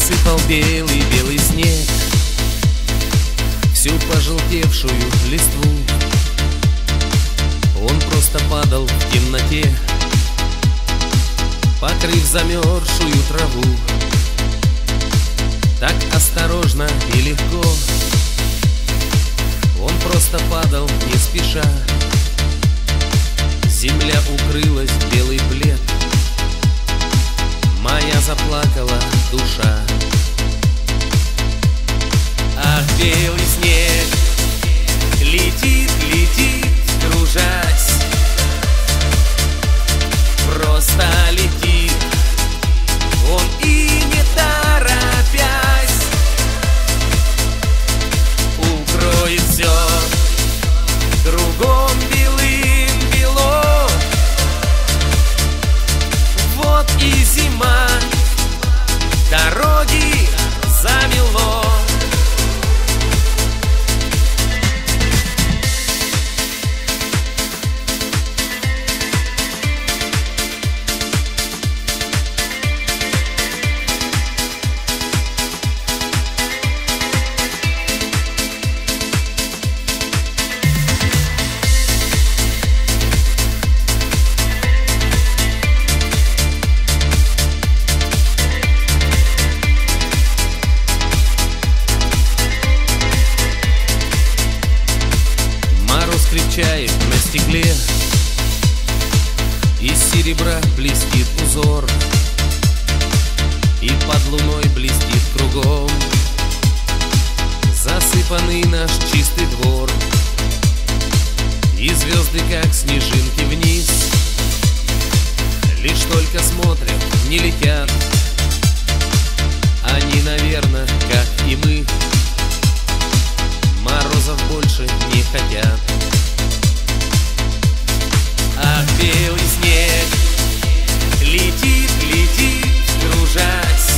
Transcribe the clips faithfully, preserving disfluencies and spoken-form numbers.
засыпал белый-белый снег всю пожелтевшую листву. Он просто падал в темноте, покрыв замерзшую траву. Так осторожно и легко он просто падал, не спеша. Земля укрылась в белый плед, моя заплакала душа. Ах, белый снег летит, летит, кружась, просто летит он и не торопясь укроет все кругом белым-бело. Вот и зима, дороги замело. Крепчает на стекле, из серебра блестит узор, и под луной блестит кругом засыпанный наш чистый двор. И звезды, как снежинки, вниз лишь только смотрят, не летят. Они, наверное, как и мы, морозов больше не хотят. Ах, белый снег летит, летит, кружась,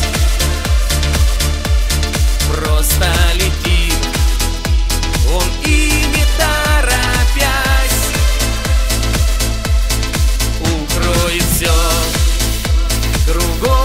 просто летит он и не торопясь укроет все кругом